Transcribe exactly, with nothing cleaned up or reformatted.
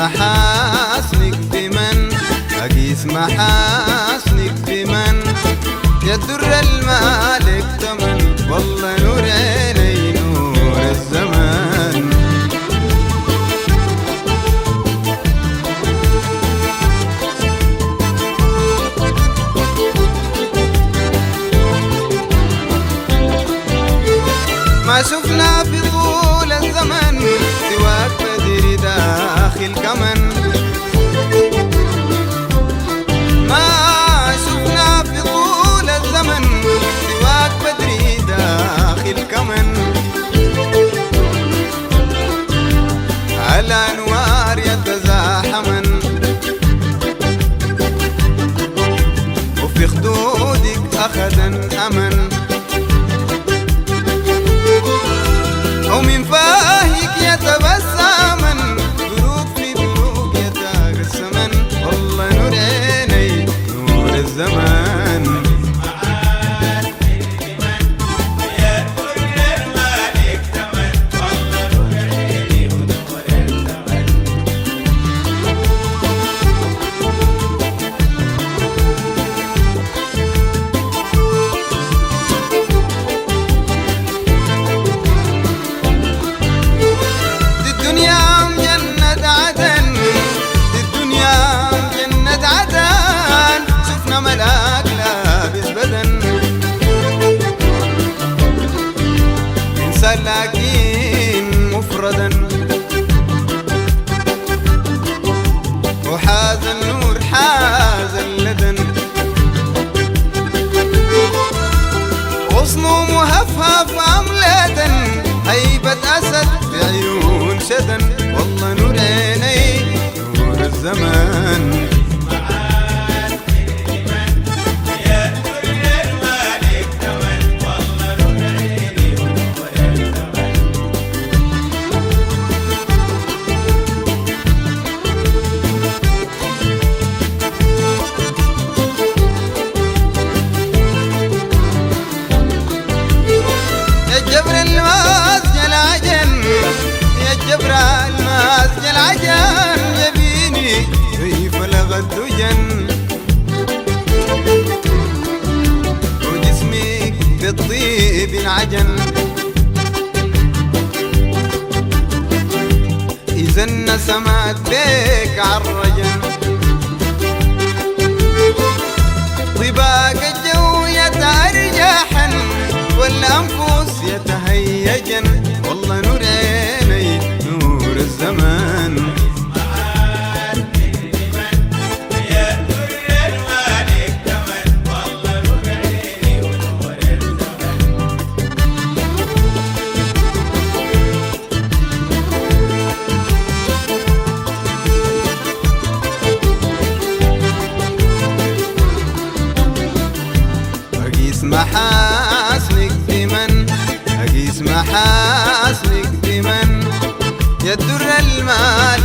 محاسنك بمن، أقيس محاسنك بمن، يا الدر المالك تمن، والله نور عيني نور الزمان. ما شفنا في طول الزمن سواك بدري داخل كمن، ما شفنا في طول الزمن سواك بدري داخل كمن، على أنوار يتزاحمن، وفي خدودك أخذن أمن، ومن فاهك يتبسمن، بروق في بروق يتقسمن، والله نور عيني نور الزمان. ملاك لابس بدن، إنسان لكن مفردا، وحاز النور حاز اللدن، غصنه مهفهف أملة، هيبة أسد في عيون شدن، والله نور عيني نور الزمان. جبر المسجل عجن، يا جبر المسجل عجن، يبيني في فلغ الدجن، وجسمك بالطيب انعجن، إذا النسمات بيك عالرجن، طباق الجو يتأرجحن، والأنفس يتهيجن، والله نور عيني نور الزمان. أقيس محاسنك بمن، أقيس محاسنك بمن، يا الدر المال